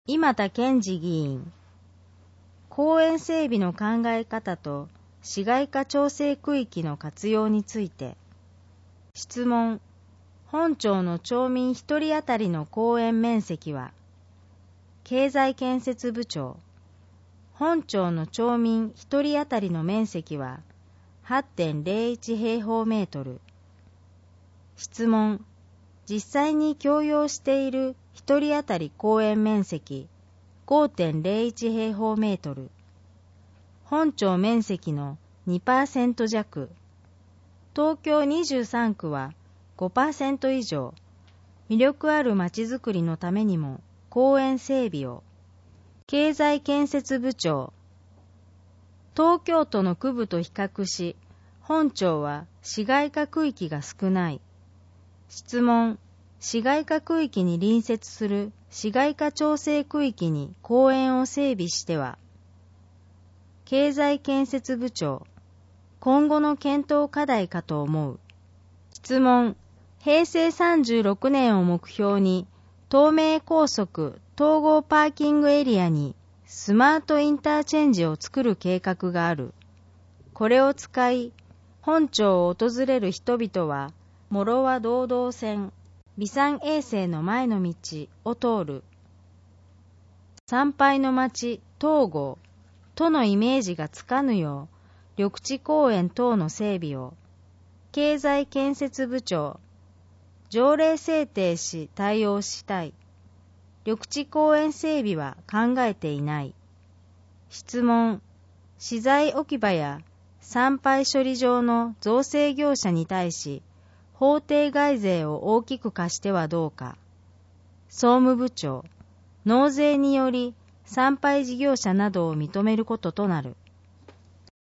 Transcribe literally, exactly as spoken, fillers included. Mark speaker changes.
Speaker 1: 今田健次議員、公園整備の考え方と市街化調整区域の活用について。質問。本町の町民一人当たりの公園面積は？経済建設部長。本町の町民一人当たりの面積は はちてんゼロいち 平方メートル。質問。実際に共用している一人当たり公園面積 ごてんゼロいち 平方メートル。本町面積の にパーセント 弱。東京にじゅうさんくは ごパーセント 以上。魅力あるまちづくりのためにも公園整備を。経済建設部長。東京都の区部と比較し、本町は市街化区域が少ない。質問。市街化区域に隣接する市街化調整区域に公園を整備しては？経済建設部長。今後の検討課題かと思う。質問。へいせいさんじゅうろくねんを目標に東名高速統合パーキングエリアにスマートインターチェンジを作る計画がある。これを使い、本町を訪れる人々は諸和道道線、美山衛星の前の道を通る。参拝の町、東郷とのイメージがつかぬよう、緑地公園等の整備を。経済建設部長。条例制定し対応したい。緑地公園整備は考えていない。質問。資材置き場や参拝処理場の造成業者に対し、法定外税を大きく課してはどうか。総務部長。納税により参拝事業者などを認めることとなる。